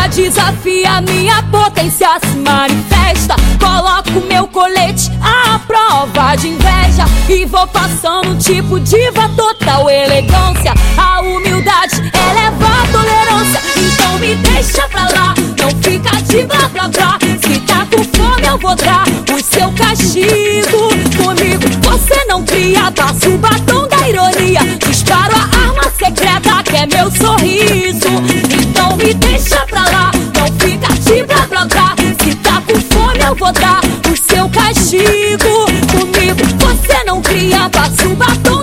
Desafia minha potência, se manifesta. Coloco meu colete à prova de inveja e vou passando tipo diva, total elegância. A humildade eleva a tolerância, então me deixa pra lá, não fica de blá blá blá. Se tá com fome eu vou dar o seu castigo. Comigo você não cria, passa o batom da ironia, disparo a arma secreta que é meu sorriso. Então me deixa pra lá, não fica de blá blá blá. Se tá com fome eu vou dar o seu castigo. Comigo você não cria, passa o batom